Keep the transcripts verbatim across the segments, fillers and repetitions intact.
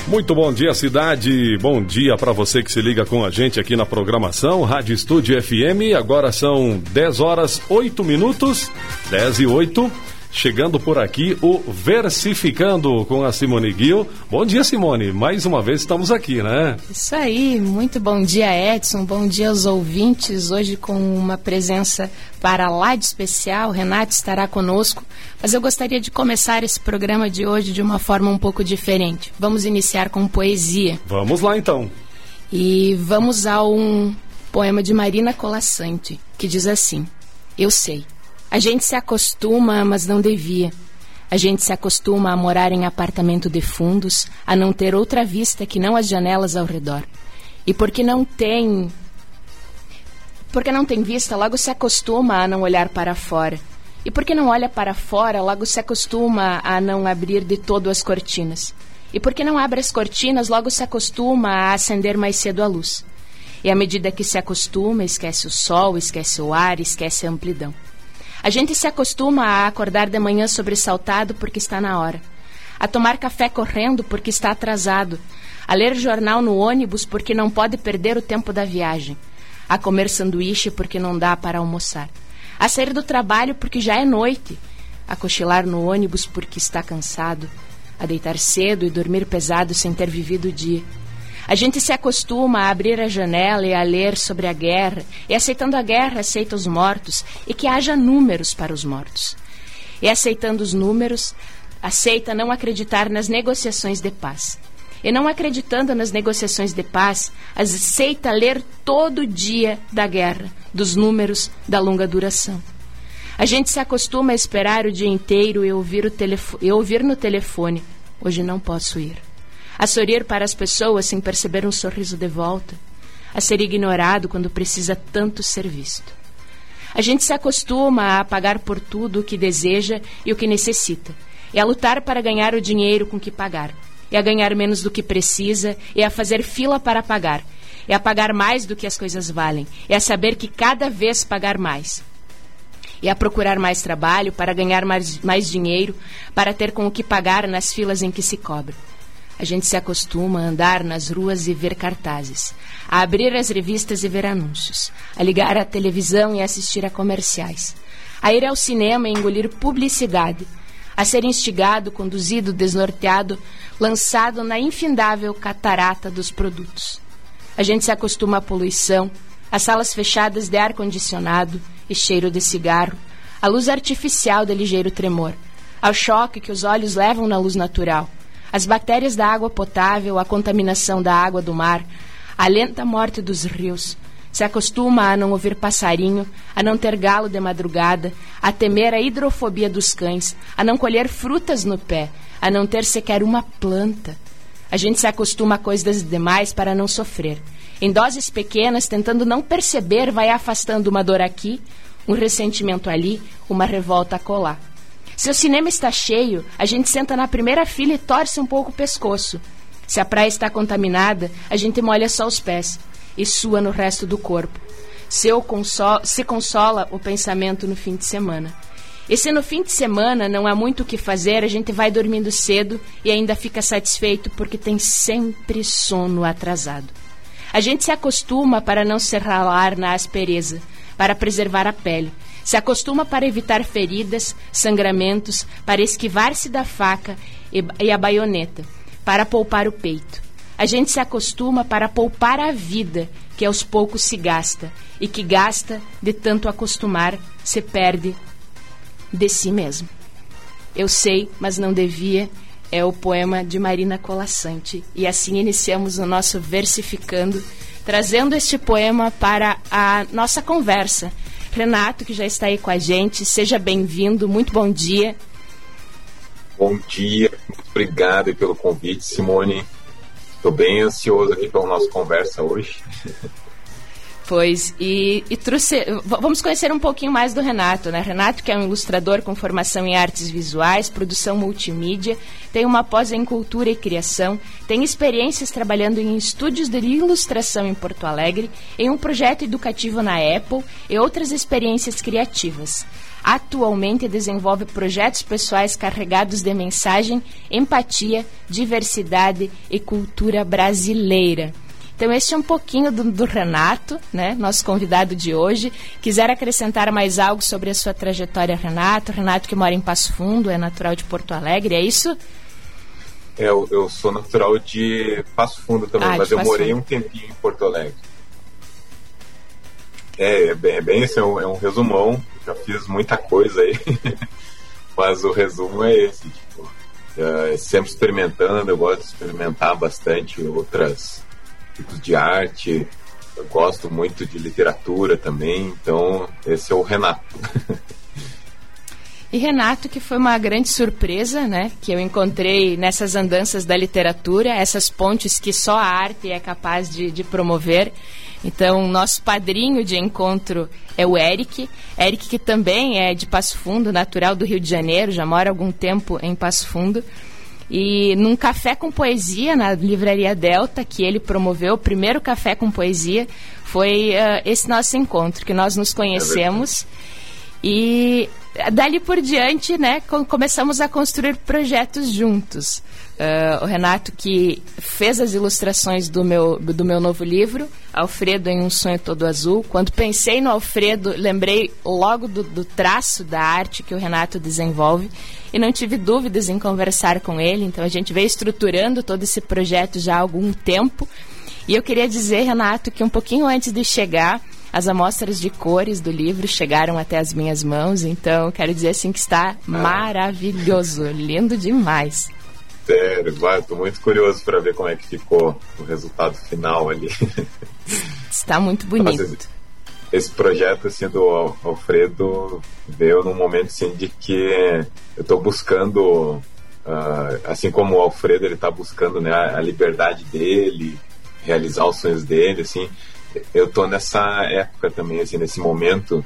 Muito bom dia, cidade. Bom dia para você que se liga com a gente aqui na programação Rádio Estúdio F M. Agora são dez horas, oito minutos, dez e oito. Chegando por aqui o Versificando com a Simone Guil. Bom dia, Simone. Mais uma vez estamos aqui, né? Isso aí. Muito bom dia, Edson. Bom dia aos ouvintes. Hoje com uma presença para lá de especial. O Renato estará conosco. Mas eu gostaria de começar esse programa de hoje de uma forma um pouco diferente. Vamos iniciar com poesia. Vamos lá, então. E vamos a um poema de Marina Colasanti, que diz assim: Eu sei. A gente se acostuma, mas não devia. A gente se acostuma a morar em apartamento de fundos, a não ter outra vista que não as janelas ao redor. E porque não tem... Porque não tem vista, logo se acostuma a não olhar para fora. E porque não olha para fora, logo se acostuma a não abrir de todo as cortinas. E porque não abre as cortinas, logo se acostuma a acender mais cedo a luz. E à medida que se acostuma, esquece o sol, esquece o ar, esquece a amplidão. A gente se acostuma a acordar de manhã sobressaltado porque está na hora, a tomar café correndo porque está atrasado, a ler jornal no ônibus porque não pode perder o tempo da viagem, a comer sanduíche porque não dá para almoçar, a sair do trabalho porque já é noite, a cochilar no ônibus porque está cansado, a deitar cedo e dormir pesado sem ter vivido o dia. A gente se acostuma a abrir a janela e a ler sobre a guerra, e aceitando a guerra, aceita os mortos, e que haja números para os mortos. E aceitando os números, aceita não acreditar nas negociações de paz. E não acreditando nas negociações de paz, aceita ler todo dia da guerra, dos números, da longa duração. A gente se acostuma a esperar o dia inteiro e ouvir, o telefo- e ouvir no telefone: hoje não posso ir. A sorrir para as pessoas sem perceber um sorriso de volta, a ser ignorado quando precisa tanto ser visto. A gente se acostuma a pagar por tudo o que deseja e o que necessita, e a lutar para ganhar o dinheiro com que pagar, e a ganhar menos do que precisa, e a fazer fila para pagar, e a pagar mais do que as coisas valem, e a saber que cada vez pagar mais, e a procurar mais trabalho para ganhar mais, mais dinheiro, para ter com o que pagar nas filas em que se cobra. A gente se acostuma a andar nas ruas e ver cartazes, a abrir as revistas e ver anúncios, a ligar a televisão e assistir a comerciais, a ir ao cinema e engolir publicidade, a ser instigado, conduzido, desnorteado, lançado na infindável catarata dos produtos. A gente se acostuma à poluição, às salas fechadas de ar-condicionado e cheiro de cigarro, à luz artificial de ligeiro tremor, ao choque que os olhos levam na luz natural, as bactérias da água potável, a contaminação da água do mar, a lenta morte dos rios. Se acostuma a não ouvir passarinho, a não ter galo de madrugada, a temer a hidrofobia dos cães, a não colher frutas no pé, a não ter sequer uma planta. A gente se acostuma a coisas demais para não sofrer. Em doses pequenas, tentando não perceber, vai afastando uma dor aqui, um ressentimento ali, uma revolta acolá. Se o cinema está cheio, a gente senta na primeira fila e torce um pouco o pescoço. Se a praia está contaminada, a gente molha só os pés e sua no resto do corpo. Se, eu consolo, se consola o pensamento no fim de semana. E se no fim de semana não há muito o que fazer, a gente vai dormindo cedo e ainda fica satisfeito porque tem sempre sono atrasado. A gente se acostuma para não se ralar na aspereza, para preservar a pele. Se acostuma para evitar feridas, sangramentos, para esquivar-se da faca e, e a baioneta, para poupar o peito. A gente se acostuma para poupar a vida, que aos poucos se gasta, e que gasta, de tanto acostumar, se perde de si mesmo. Eu sei, mas não devia, é o poema de Marina Colasanti. E assim iniciamos o nosso Versificando, trazendo este poema para a nossa conversa. Renato, que já está aí com a gente, seja bem-vindo, muito bom dia. Bom dia, muito obrigado pelo convite, Simone. Estou bem ansioso aqui pela nossa conversa hoje. Pois, e, e trouxe, vamos conhecer um pouquinho mais do Renato, né? Renato, que é um ilustrador com formação em artes visuais, produção multimídia, tem uma pós em cultura e criação, tem experiências trabalhando em estúdios de ilustração em Porto Alegre, em um projeto educativo na Apple e outras experiências criativas. Atualmente desenvolve projetos pessoais carregados de mensagem, empatia, diversidade e cultura brasileira. Então este é um pouquinho do, do Renato, né, nosso convidado de hoje. Quiser acrescentar mais algo sobre a sua trajetória, Renato? Renato que mora em Passo Fundo, é natural de Porto Alegre, é isso? Eu, eu sou natural de Passo Fundo também, ah, mas eu Passo morei Fundo. um tempinho em Porto Alegre. É, é bem, é bem esse, é um, é um resumão, já fiz muita coisa aí, mas o resumo é esse, tipo, é, sempre experimentando, eu gosto de experimentar bastante outras tipos de arte, eu gosto muito de literatura também, então esse é o Renato. E Renato, que foi uma grande surpresa, né, que eu encontrei nessas andanças da literatura, essas pontes que só a arte é capaz de, de promover. Então, nosso padrinho de encontro é o Eric. Eric, que também é de Passo Fundo, natural do Rio de Janeiro, já mora há algum tempo em Passo Fundo. E num café com poesia na Livraria Delta, que ele promoveu, o primeiro café com poesia, foi uh, esse nosso encontro, que nós nos conhecemos. E dali por diante, né, começamos a construir projetos juntos. Uh, o Renato, que fez as ilustrações do meu, do meu novo livro, Alfredo em um Sonho Todo Azul. Quando pensei no Alfredo, lembrei logo do, do traço da arte que o Renato desenvolve e não tive dúvidas em conversar com ele. Então a gente veio estruturando todo esse projeto já há algum tempo. E eu queria dizer, Renato, que um pouquinho antes de chegar, as amostras de cores do livro chegaram até as minhas mãos. Então quero dizer assim que está maravilhoso, lindo demais. Sério, vai, tô muito curioso para ver como é que ficou o resultado final ali. Está muito bonito. Esse, esse projeto assim, do Alfredo veio num momento assim, de que eu tô buscando, uh, assim como o Alfredo ele tá buscando, né, a liberdade dele, realizar os sonhos dele, assim, eu tô nessa época também, assim, nesse momento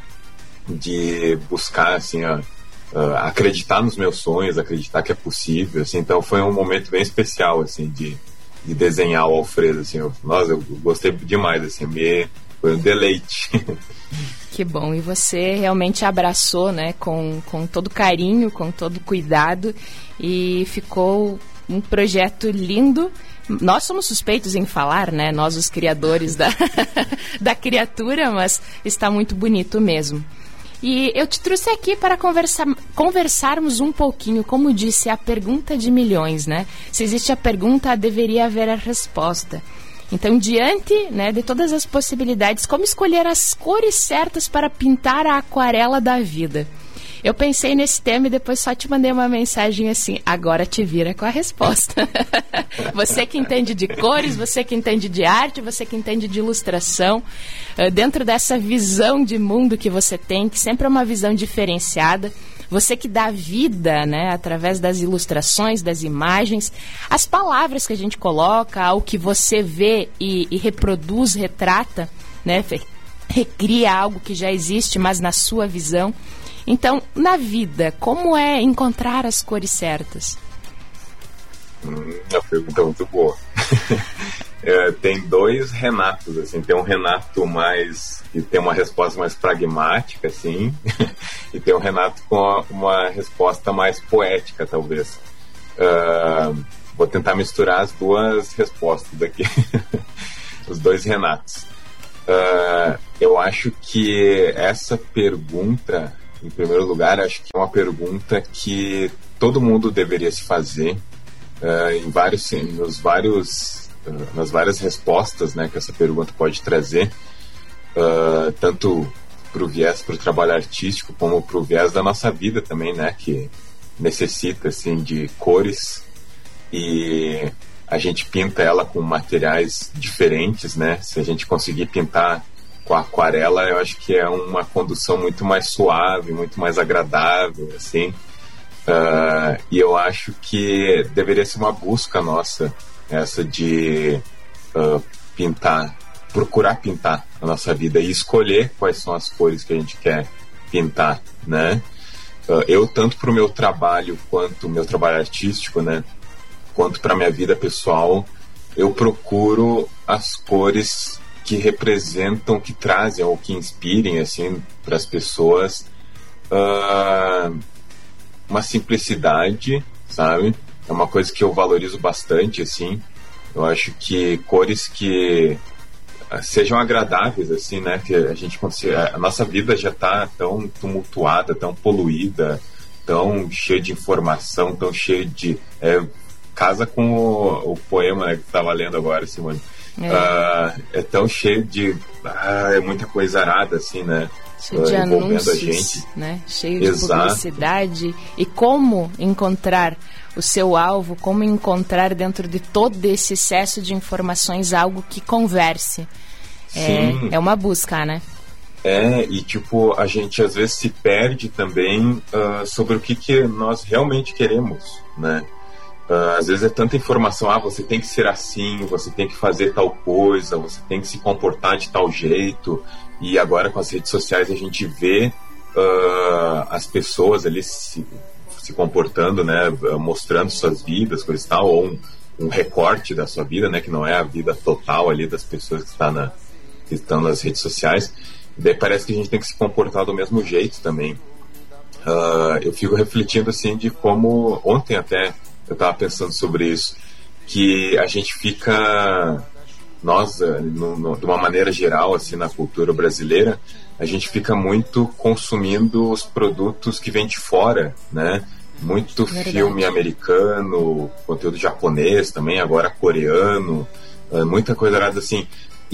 de buscar, assim, a Uh, acreditar nos meus sonhos, acreditar que é possível, assim, então foi um momento bem especial, assim, de, de desenhar o Alfredo, assim, eu, nossa, eu gostei demais, assim, me, foi um deleite. Que bom, e você realmente abraçou, né, com, com todo carinho, com todo cuidado, e ficou um projeto lindo. Nós somos suspeitos em falar, né, nós os criadores da, da criatura, mas está muito bonito mesmo. E eu te trouxe aqui para conversar, conversarmos um pouquinho, como disse, a pergunta de milhões, né? Se existe a pergunta, deveria haver a resposta. Então, diante, né, de todas as possibilidades, como escolher as cores certas para pintar a aquarela da vida? Eu pensei nesse tema e depois só te mandei uma mensagem assim, agora te vira com a resposta. Você que entende de cores, você que entende de arte, você que entende de ilustração, uh, dentro dessa visão de mundo que você tem, que sempre é uma visão diferenciada, você que dá vida, né, através das ilustrações, das imagens, as palavras que a gente coloca, ao que você vê e, e reproduz, retrata, né, recria algo que já existe, mas na sua visão. Então, na vida, como é encontrar as cores certas? Hum, a pergunta é muito boa. é, tem dois Renatos, assim, tem um Renato mais que tem uma resposta mais pragmática, assim, e tem um Renato com uma resposta mais poética, talvez. Uh, vou tentar misturar as duas respostas aqui, os dois Renatos. Uh, eu acho que essa pergunta, em primeiro lugar, acho que é uma pergunta que todo mundo deveria se fazer uh, em vários, nos vários, uh, nas várias respostas, né, que essa pergunta pode trazer, uh, tanto para o viés, para o trabalho artístico, como para o viés da nossa vida também, né, que necessita assim, de cores, e a gente pinta ela com materiais diferentes, né? Se a gente conseguir pintar com aquarela, eu acho que é uma condução muito mais suave, muito mais agradável, assim. Uh, e eu acho que deveria ser uma busca nossa, essa de uh, pintar, procurar pintar a nossa vida e escolher quais são as cores que a gente quer pintar, né? Uh, eu, tanto para o meu trabalho, quanto o meu trabalho artístico, né? Quanto para minha vida pessoal, eu procuro as cores que representam, que trazem ou que inspirem assim para as pessoas uh, uma simplicidade, sabe? É uma coisa que eu valorizo bastante, assim. Eu acho que cores que sejam agradáveis, assim, né? Que a gente a nossa vida já está tão tumultuada, tão poluída, tão cheia de informação, tão cheia de é, casa com o, o poema, né, que estava lendo agora, Simone. É. Uh, é tão cheio de ah, é muita coisa arada, assim, né? Cheio de anúncios, a gente. Né? Cheio de Exato. publicidade. E como encontrar o seu alvo, como encontrar dentro de todo esse excesso de informações algo que converse. Sim. É, é uma busca, né? É, e tipo, a gente às vezes se perde também uh, sobre o que, que nós realmente queremos, né? Uh, às vezes é tanta informação, ah, você tem que ser assim, você tem que fazer tal coisa, você tem que se comportar de tal jeito. E agora com as redes sociais a gente vê uh, as pessoas ali se, se comportando, né, mostrando suas vidas, coisa e tal, ou um, um recorte da sua vida, né, que não é a vida total ali das pessoas que, está na, que estão nas redes sociais. E daí parece que a gente tem que se comportar do mesmo jeito também. Uh, eu fico refletindo assim de como, ontem até eu estava pensando sobre isso, que a gente fica, nós, no, no, de uma maneira geral, assim, na cultura brasileira, a gente fica muito consumindo os produtos que vêm de fora, né? Muito Verdade. Filme americano, conteúdo japonês também, agora coreano, muita coisa errada assim.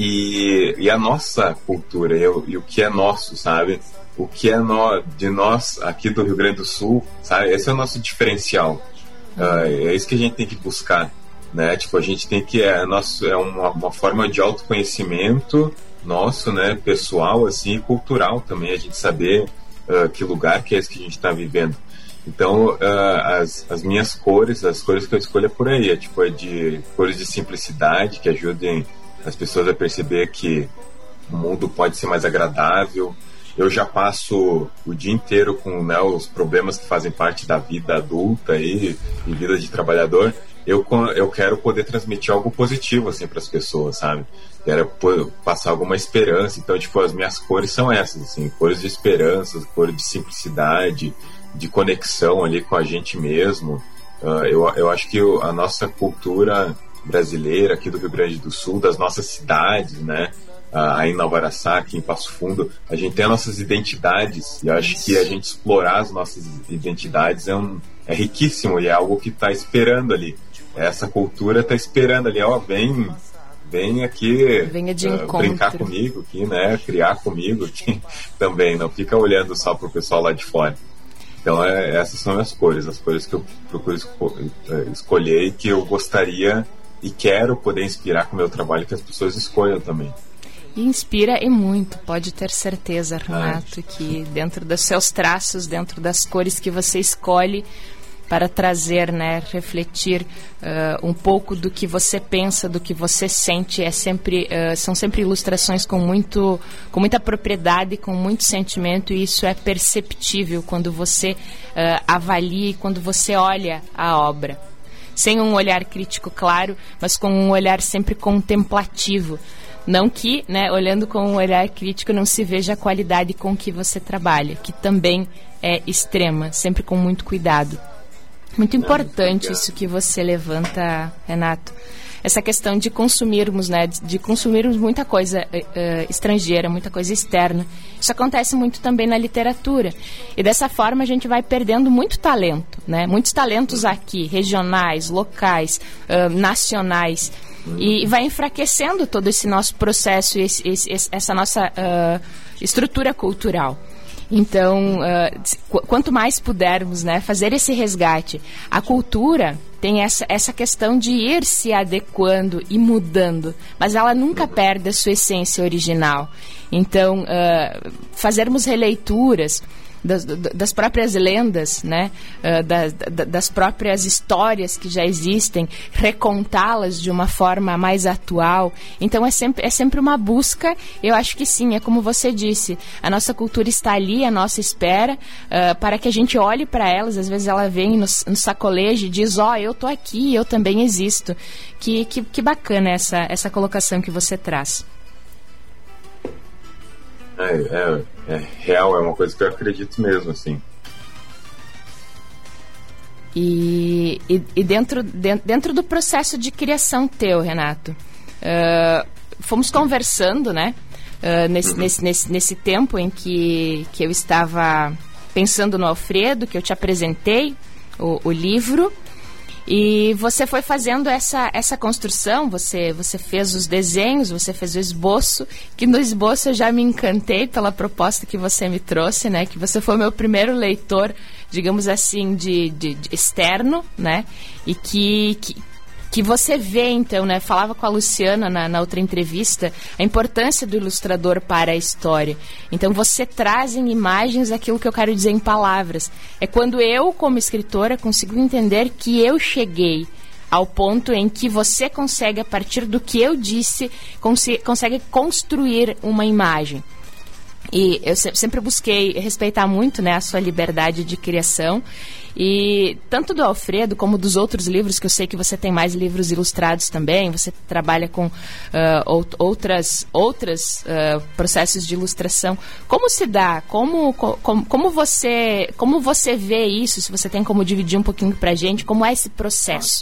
E, e a nossa cultura, e, e o que é nosso, sabe? O que é no, de nós aqui do Rio Grande do Sul, sabe? Esse é o nosso diferencial. Uh, é isso que a gente tem que buscar, né? Tipo, a gente tem que é nosso é uma, uma forma de autoconhecimento nosso, né? Pessoal, assim, e cultural também, a gente saber uh, que lugar que é esse que a gente está vivendo. Então, uh, as, as minhas cores, as cores que eu escolho é por aí, é tipo é de cores de simplicidade que ajudem as pessoas a perceber que o mundo pode ser mais agradável. Eu já passo o dia inteiro com, né, os problemas que fazem parte da vida adulta e, e vida de trabalhador. Eu, eu quero poder transmitir algo positivo assim, para as pessoas, sabe? Quero passar alguma esperança. Então, tipo, as minhas cores são essas, assim, cores de esperança, cores de simplicidade, de conexão ali com a gente mesmo. Uh, eu, eu acho que a nossa cultura brasileira aqui do Rio Grande do Sul, das nossas cidades, né? Aí em Nova Araçá, aqui em Passo Fundo, a gente tem as nossas identidades, e eu acho que a gente explorar as nossas identidades é, um, é riquíssimo, e é algo que está esperando ali. Essa cultura está esperando ali, ó, vem, vem aqui Venha de uh, brincar comigo aqui, né, criar comigo aqui também, não fica olhando só pro pessoal lá de fora. Então é, essas são as cores, as cores que eu procuro esco- escolher e que eu gostaria e quero poder inspirar com o meu trabalho, que as pessoas escolham também. E inspira e muito, pode ter certeza, Renato, que dentro dos seus traços, dentro das cores que você escolhe para trazer, né, refletir uh, um pouco do que você pensa, do que você sente, é sempre, uh, são sempre ilustrações com, muito, com muita propriedade, com muito sentimento, e isso é perceptível quando você uh, avalia e quando você olha a obra. Sem um olhar crítico, claro, mas com um olhar sempre contemplativo. Não que, né, olhando com um olhar crítico, não se veja a qualidade com que você trabalha, que também é extrema, sempre com muito cuidado. Muito importante isso que você levanta, Renato. Essa questão de consumirmos, né, de, de consumirmos muita coisa uh, estrangeira, muita coisa externa. Isso acontece muito também na literatura. E dessa forma a gente vai perdendo muito talento, né? Muitos talentos aqui, regionais, locais, uh, nacionais. E vai enfraquecendo todo esse nosso processo, esse, esse, essa nossa uh, estrutura cultural. Então, uh, qu- quanto mais pudermos, né, fazer esse resgate, a cultura tem essa, essa questão de ir se adequando e mudando, mas ela nunca perde a sua essência original. Então, uh, fazermos releituras Das, das próprias lendas, né? uh, das, das próprias histórias que já existem, recontá-las de uma forma mais atual. Então é sempre, é sempre uma busca. Eu acho que sim, é como você disse, a nossa cultura está ali à nossa espera, uh, para que a gente olhe para elas. Às vezes ela vem no, no sacolejo e diz, ó, oh, eu tô aqui, eu também existo. Que, que, que bacana essa, essa colocação que você traz. É, é, é real, é uma coisa que eu acredito mesmo, assim. E, e, e dentro, dentro do processo de criação teu, Renato, uh, fomos conversando, né? Uh, nesse, uhum. nesse, nesse, nesse tempo em que, que eu estava pensando no Alfredo, que eu te apresentei o, o livro, e você foi fazendo essa, essa construção, você, você fez os desenhos, você fez o esboço, que no esboço eu já me encantei pela proposta que você me trouxe, né? Que você foi o meu primeiro leitor, digamos assim, de, de, de externo, né? E que, que, que você vê, então, né? Falava com a Luciana na, na outra entrevista, a importância do ilustrador para a história. Então, você traz em imagens aquilo que eu quero dizer em palavras. É quando eu, como escritora, consigo entender que eu cheguei ao ponto em que você consegue, a partir do que eu disse, cons- consegue construir uma imagem. E eu sempre busquei respeitar muito, né, a sua liberdade de criação. E tanto do Alfredo como dos outros livros, que eu sei que você tem mais livros ilustrados também, você trabalha com uh, out- outras, outras uh, processos de ilustração. Como se dá? Como, como, como, você, como você vê isso? Se você tem como dividir um pouquinho pra gente, como é esse processo?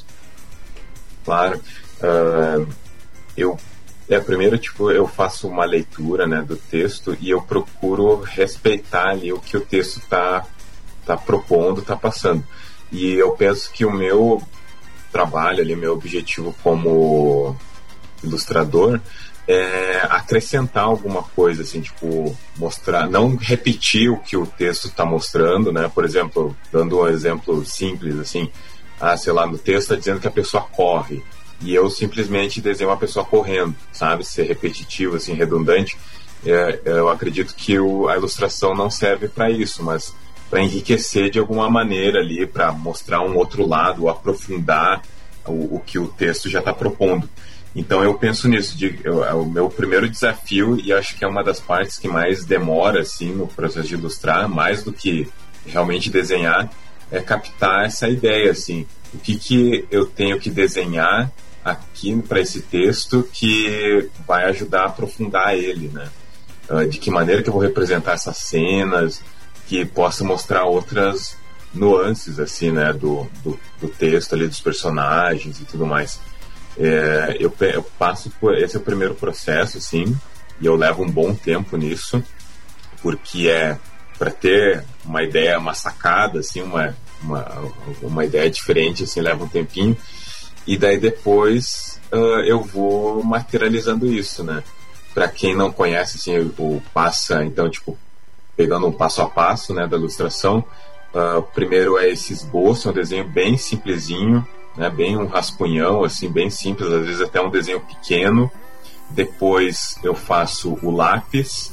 Claro. Uh, eu É, primeiro, tipo, eu faço uma leitura, né, do texto e eu procuro respeitar ali o que o texto tá, tá propondo, tá passando. E eu penso que o meu trabalho ali, meu objetivo como ilustrador é acrescentar alguma coisa, assim, tipo, mostrar, não repetir o que o texto tá mostrando, né, por exemplo, dando um exemplo simples, assim, ah, sei lá, no texto tá dizendo que a pessoa corre, e eu simplesmente desenho uma pessoa correndo, sabe? Ser repetitivo, assim, redundante. É, eu acredito que o, a ilustração não serve para isso, mas para enriquecer de alguma maneira ali, para mostrar um outro lado, ou aprofundar o, o que o texto já está propondo. Então eu penso nisso, de, eu, é o meu primeiro desafio, e acho que é uma das partes que mais demora, assim, no processo de ilustrar, mais do que realmente desenhar, é captar essa ideia, assim, o que, que eu tenho que desenhar aqui para esse texto que vai ajudar a aprofundar ele, né? Uh, de que maneira que eu vou representar essas cenas, que possa mostrar outras nuances, assim, né, do, do, do texto ali, dos personagens e tudo mais. É, eu, eu passo por... Esse é o primeiro processo, assim, e eu levo um bom tempo nisso, porque é para ter uma ideia, uma sacada, assim, uma, uma, uma ideia diferente, assim, leva um tempinho. E daí depois uh, eu vou materializando isso, né? Para quem não conhece, assim, o, o passa, então, tipo, pegando um passo a passo, né, da ilustração, uh, primeiro é esse esboço, um desenho bem simplesinho, né, bem um rascunhão, assim, bem simples, às vezes até um desenho pequeno. Depois eu faço o lápis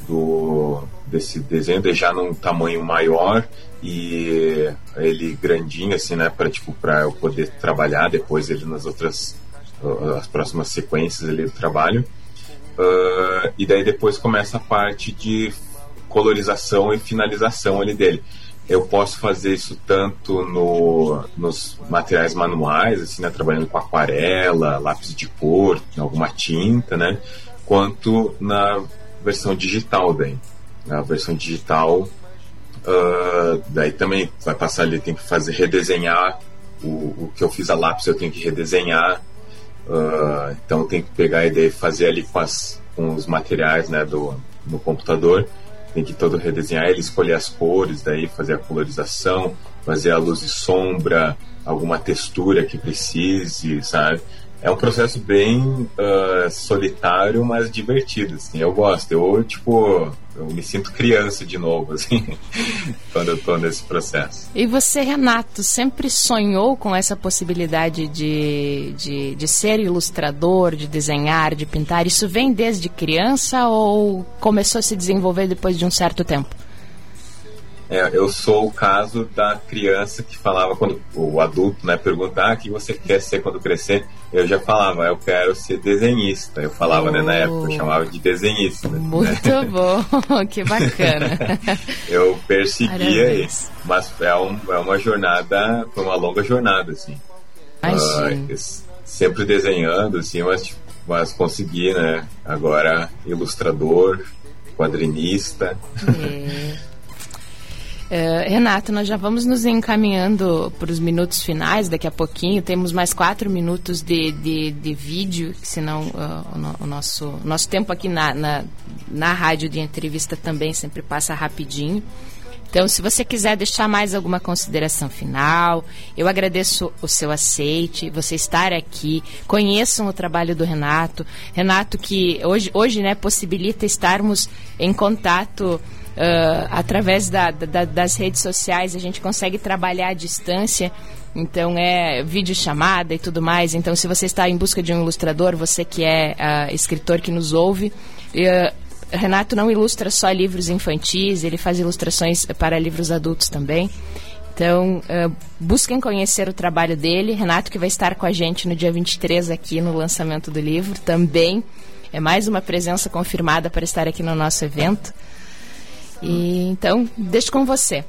do, desse desenho, de já num tamanho maior, e ele grandinho, assim, né, para tipo, para eu poder trabalhar depois ele nas outras, as próximas sequências ali do trabalho. Uh, e daí depois começa a parte de colorização e finalização ali dele. Eu posso fazer isso tanto no, nos materiais manuais, assim, né, trabalhando com aquarela, lápis de cor, alguma tinta, né, quanto na versão digital daí. A versão digital, Uh, daí também vai passar ali, tem que fazer, redesenhar o, o que eu fiz a lápis, eu tenho que redesenhar, uh, então tem que pegar a ideia e fazer ali com, as, com os materiais, né, do, no computador, tem que todo redesenhar ele, escolher as cores, daí fazer a colorização, fazer a luz e sombra, alguma textura que precise, sabe? É um processo bem uh, solitário, mas divertido, assim, eu gosto, eu, tipo, eu me sinto criança de novo, assim, quando eu tô nesse processo. E você, Renato, sempre sonhou com essa possibilidade de, de, de ser ilustrador, de desenhar, de pintar? Isso vem desde criança ou começou a se desenvolver depois de um certo tempo? É, eu sou o caso da criança que falava, quando o adulto, né, pergunta, ah, o que você quer ser quando crescer? Eu já falava, eu quero ser desenhista. Eu falava, oh. né, na época, eu chamava de desenhista. Muito né? bom, que bacana. Eu perseguia isso, mas é, um, é uma jornada, foi uma longa jornada, assim. Uh, sempre desenhando, assim, mas, mas consegui, né, agora ilustrador, quadrinista. É. Uh, Renato, nós já vamos nos encaminhando para os minutos finais, daqui a pouquinho temos mais quatro minutos de, de, de vídeo, senão uh, o, o nosso, nosso tempo aqui na, na, na rádio de entrevista também sempre passa rapidinho. Então, se você quiser deixar mais alguma consideração final, eu agradeço o seu aceite, você estar aqui, conheçam o trabalho do Renato, Renato que hoje, hoje né, possibilita estarmos em contato. Uh, através da, da, das redes sociais, a gente consegue trabalhar à distância, então é videochamada e tudo mais. Então, se você está em busca de um ilustrador, você que é uh, escritor que nos ouve, uh, Renato não ilustra só livros infantis, ele faz ilustrações para livros adultos também. Então, uh, busquem conhecer o trabalho dele. Renato que vai estar com a gente no dia vinte e três aqui no lançamento do livro também. É mais uma presença confirmada para estar aqui no nosso evento. E, então, deixo com você.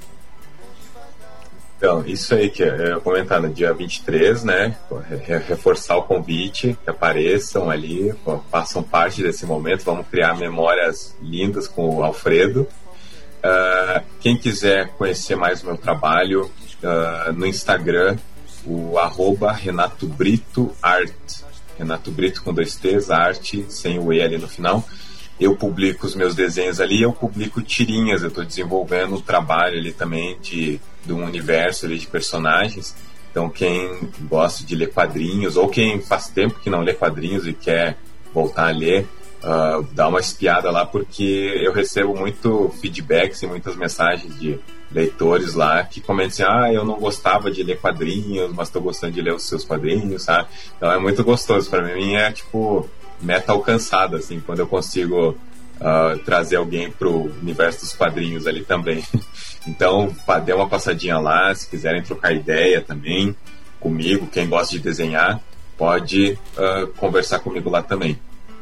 Então, isso aí que eu ia comentar no dia vinte e três, né? Reforçar o convite, que apareçam ali, façam parte desse momento. Vamos criar memórias lindas com o Alfredo. Uh, quem quiser conhecer mais o meu trabalho, uh, no Instagram, o arroba Renato Brito Art. Renato Brito com dois T's, arte, sem o E ali no final. Eu publico os meus desenhos ali, eu publico tirinhas, eu estou desenvolvendo um trabalho ali também de, de um universo ali de personagens. Então quem gosta de ler quadrinhos, ou quem faz tempo que não lê quadrinhos e quer voltar a ler, uh, dá uma espiada lá, porque eu recebo muito feedbacks e muitas mensagens de leitores lá que comentam assim, ah, eu não gostava de ler quadrinhos, mas estou gostando de ler os seus quadrinhos, sabe? Então é muito gostoso, para mim é tipo... meta alcançada, assim, quando eu consigo uh, trazer alguém pro universo dos quadrinhos ali também. Então, dê uma passadinha lá, se quiserem trocar ideia também comigo, quem gosta de desenhar, pode uh, conversar comigo lá também.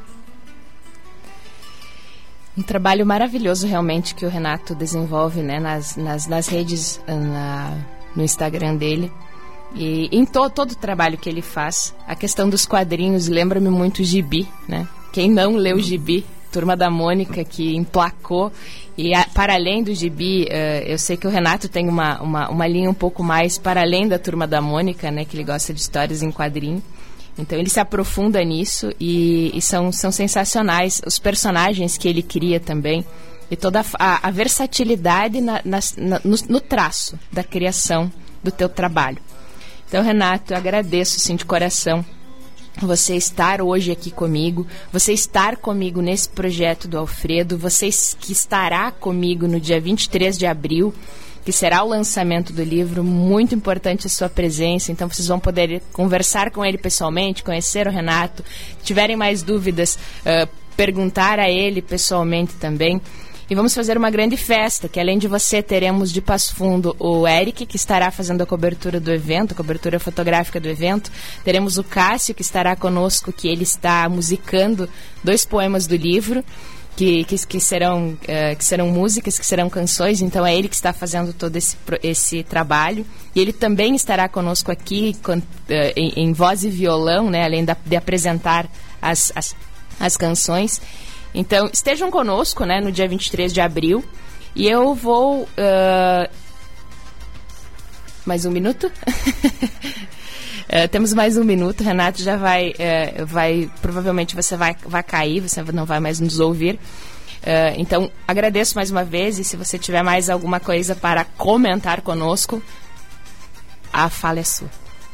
Um trabalho maravilhoso realmente que o Renato desenvolve, né, nas, nas, nas redes, na, no Instagram dele. E em to, todo o trabalho que ele faz, a questão dos quadrinhos lembra-me muito o Gibi, né? Quem não leu o Gibi, Turma da Mônica, que emplacou. E a, para além do Gibi, uh, eu sei que o Renato tem uma, uma, uma linha um pouco mais para além da Turma da Mônica, né? Que ele gosta de histórias em quadrinho. Então ele se aprofunda nisso e, e são, são sensacionais os personagens que ele cria também. E toda a, a versatilidade na, na, na, no, no traço da criação do teu trabalho. Então, Renato, eu agradeço, sim, de coração, você estar hoje aqui comigo, você estar comigo nesse projeto do Alfredo, você que estará comigo no dia vinte e três de abril, que será o lançamento do livro. Muito importante a sua presença, então vocês vão poder conversar com ele pessoalmente, conhecer o Renato, se tiverem mais dúvidas, uh, perguntar a ele pessoalmente também. E vamos fazer uma grande festa, que além de você, teremos de Passo Fundo o Eric, que estará fazendo a cobertura do evento, a cobertura fotográfica do evento. Teremos o Cássio, que estará conosco, que ele está musicando dois poemas do livro, que, que, que, serão, uh, que serão músicas, que serão canções. Então é ele que está fazendo todo esse, esse trabalho. E ele também estará conosco aqui com, uh, em, em voz e violão, né, além da, de apresentar as, as, as canções. Então, estejam conosco, né, no dia vinte e três de abril. E eu vou... Uh... Mais um minuto? uh, temos mais um minuto. Renato já vai... Uh, vai provavelmente você vai, vai cair, você não vai mais nos ouvir. Uh, então, agradeço mais uma vez. E se você tiver mais alguma coisa para comentar conosco, a fala é sua.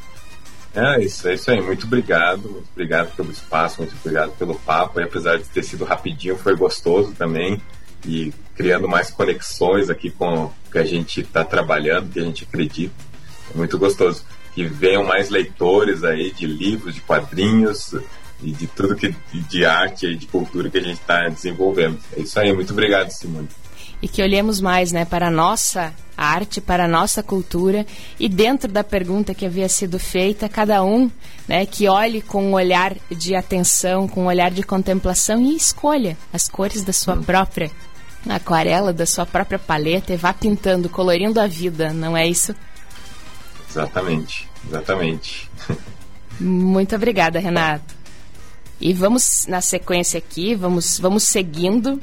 É isso, é isso aí. Muito obrigado, muito obrigado pelo espaço, muito obrigado pelo papo. E apesar de ter sido rapidinho, foi gostoso também. E criando mais conexões aqui com o que a gente está trabalhando, que a gente acredita. É muito gostoso. Que venham mais leitores aí de livros, de quadrinhos e de tudo que de arte e de cultura que a gente está desenvolvendo. É isso aí, muito obrigado, Simone. E que olhemos mais, né, para a nossa arte, para a nossa cultura, e dentro da pergunta que havia sido feita, cada um, né, que olhe com um olhar de atenção, com um olhar de contemplação e escolha as cores da sua hum. própria aquarela, da sua própria paleta e vá pintando, colorindo a vida, não é isso? Exatamente, exatamente. Muito obrigada, Renato. E vamos na sequência aqui, vamos, vamos seguindo.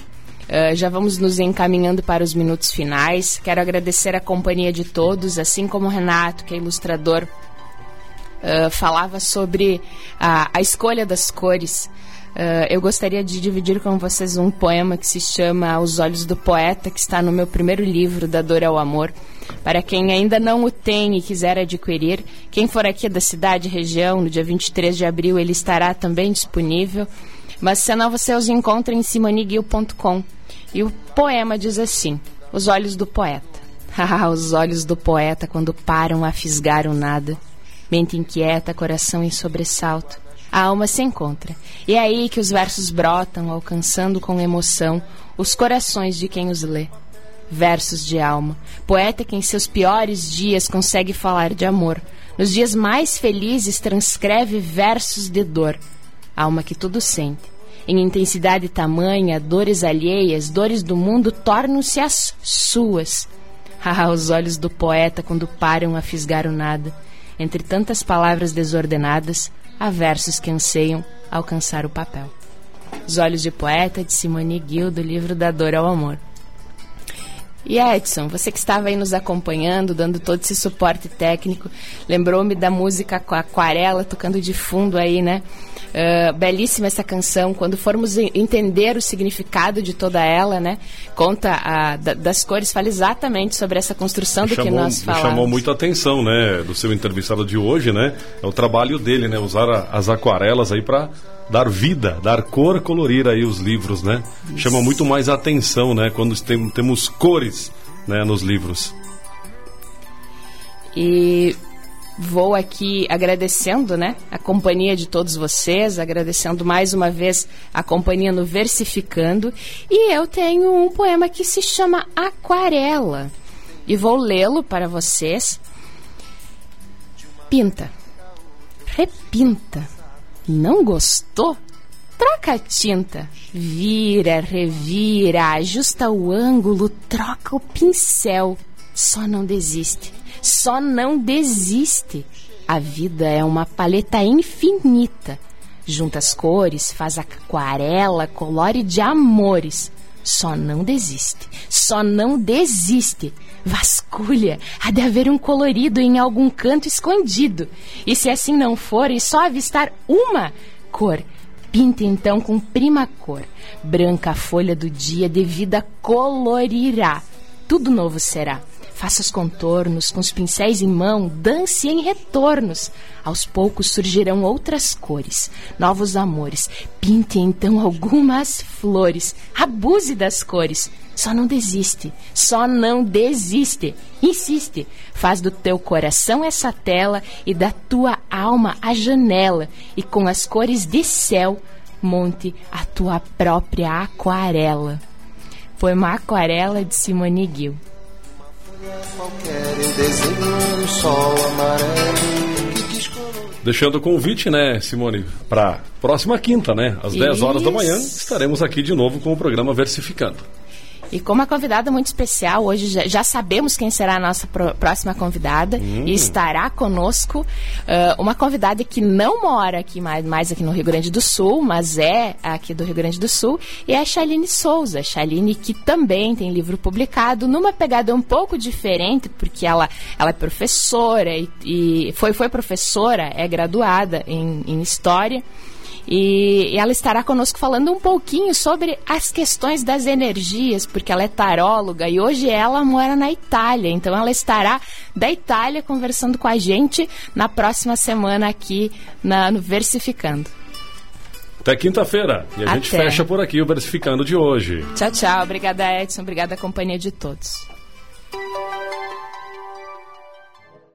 Uh, já vamos nos encaminhando para os minutos finais. Quero agradecer a companhia de todos, assim como o Renato, que é ilustrador, uh, falava sobre a, a escolha das cores. Uh, eu gostaria de dividir com vocês um poema que se chama Os Olhos do Poeta, que está no meu primeiro livro, Da Dor ao Amor. Para quem ainda não o tem e quiser adquirir, quem for aqui da cidade e região, no dia vinte e três de abril ele estará também disponível, mas senão você os encontra em simone guil ponto com. E o poema diz assim: Os Olhos do Poeta. Ah, os olhos do poeta quando param a fisgar o nada, mente inquieta, coração em sobressalto, a alma se encontra, e é aí que os versos brotam, alcançando com emoção os corações de quem os lê. Versos de alma, poeta que em seus piores dias consegue falar de amor, nos dias mais felizes transcreve versos de dor. Alma que tudo sente, em intensidade tamanha, dores alheias, dores do mundo tornam-se as suas. Ah, os olhos do poeta quando param a fisgar o nada, entre tantas palavras desordenadas, há versos que anseiam alcançar o papel. Os Olhos de Poeta, de Simone Guil, do livro Da Dor ao Amor. E Edson, você que estava aí nos acompanhando, dando todo esse suporte técnico, lembrou-me da música Aquarela, tocando de fundo aí, né? Uh, belíssima essa canção. Quando formos entender o significado de toda ela, né? Conta a, da, das cores, fala exatamente sobre essa construção do chamou, que nós falamos. Chamou muita atenção, né? Do seu entrevistado de hoje, né? É o trabalho dele, né? Usar a, as aquarelas aí para dar vida, dar cor, colorir aí os livros, né? Isso. Chama muito mais atenção, né? Quando tem, temos cores, né? Nos livros. E vou aqui agradecendo, né, a companhia de todos vocês, agradecendo mais uma vez a companhia no Versificando. E eu tenho um poema que se chama Aquarela e vou lê-lo para vocês. Pinta, repinta, não gostou? Troca a tinta, vira, revira, ajusta o ângulo, troca o pincel, só não desiste. Só não desiste. A vida é uma paleta infinita. Junta as cores, faz aquarela, colore de amores. Só não desiste. Só não desiste. Vasculha, há de haver um colorido em algum canto escondido. E se assim não for, e só avistar uma cor, pinta então com prima cor. Branca a folha do dia, de vida colorirá. Tudo novo será. Faça os contornos, com os pincéis em mão, dance em retornos. Aos poucos surgirão outras cores, novos amores. Pinte então algumas flores, abuse das cores. Só não desiste, só não desiste. Insiste, faz do teu coração essa tela e da tua alma a janela. E com as cores de céu, monte a tua própria aquarela. Poema Aquarela, de Simone Guil. Deixando o convite, né, Simone, para próxima quinta, né, às Isso. dez horas da manhã, estaremos aqui de novo com o programa Versificando. E com uma convidada muito especial, hoje já, já sabemos quem será a nossa pro, próxima convidada hum. e estará conosco uh, uma convidada que não mora aqui mais, mais aqui no Rio Grande do Sul, mas é aqui do Rio Grande do Sul, e é a Chaline Souza. Chaline que também tem livro publicado numa pegada um pouco diferente, porque ela, ela é professora e, e foi, foi professora, é graduada em, em História. E ela estará conosco falando um pouquinho sobre as questões das energias, porque ela é taróloga e hoje ela mora na Itália. Então ela estará da Itália conversando com a gente na próxima semana aqui na, no Versificando. Até quinta-feira. E a Até. gente fecha por aqui o Versificando de hoje. Tchau, tchau. Obrigada, Edson. Obrigada, companhia de todos.